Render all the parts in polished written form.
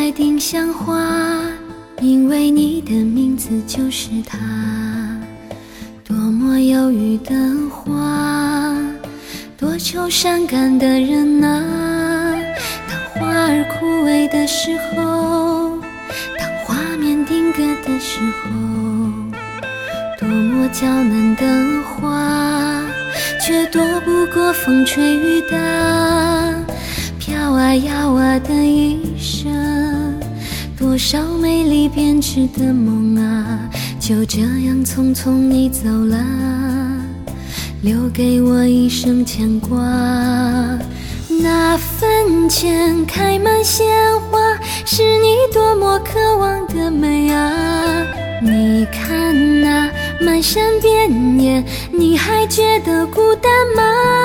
爱丁香花，因为你的名字就是它。多么忧郁的花，多愁善感的人啊。当花儿枯萎的时候，当画面定格的时候，多么娇嫩的花，却躲不过风吹雨打。飘啊摇啊的一生，多少美丽编织的梦啊，就这样匆匆你走了，留给我一生牵挂。那坟前开满鲜花，是你多么渴望的美啊。你看那满山遍野，你还觉得孤单吗？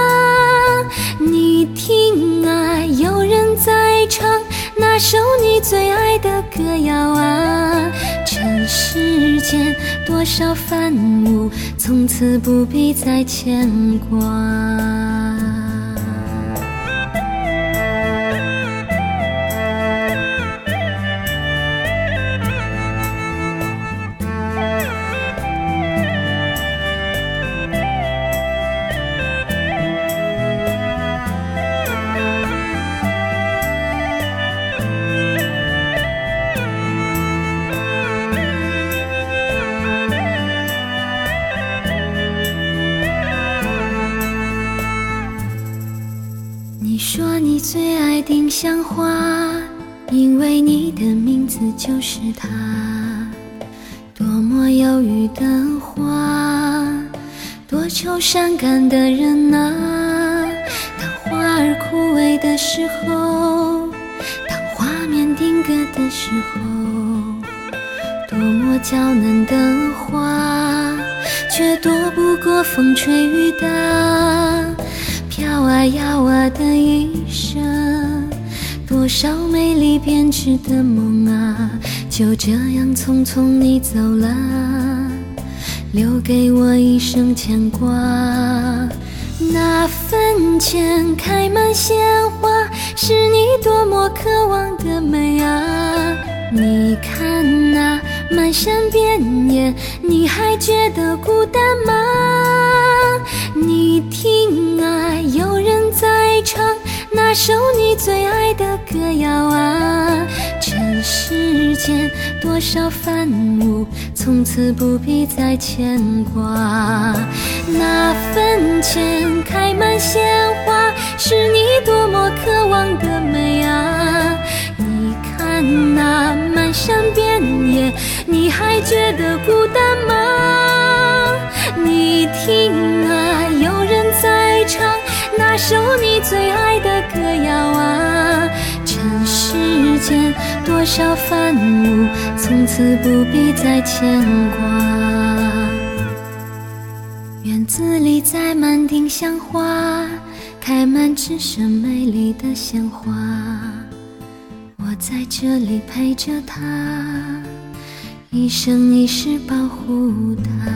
你听啊，有人在唱那首你最爱的歌谣啊。尘世间多少繁芜，从此不必再牵挂。你说你最爱丁香花，因为你的名字就是它。多么忧郁的花，多愁善感的人啊。当花儿枯萎的时候，当画面定格的时候，多么娇嫩的花，却躲不过风吹雨打。飘啊摇啊的一生，多少美丽编织的梦啊，就这样匆匆你走了，留给我一生牵挂。那坟前开满鲜花，是你多么渴望的美啊。你看那满山遍野，你还觉得孤单吗？你听啊，有人在唱那首你最爱的歌谣啊。尘世间多少繁芜，从此不必再牵挂。那坟前开满鲜花，是你多么渴望的美啊。你看那满山遍野，你还觉得孤单吗？你听啊，有人在唱那首你最爱的歌谣啊。尘世间多少繁芜，从此不必再牵挂。院子里栽满丁香花，开满只剩美丽的鲜花。我在这里陪着她，一生一世保护她。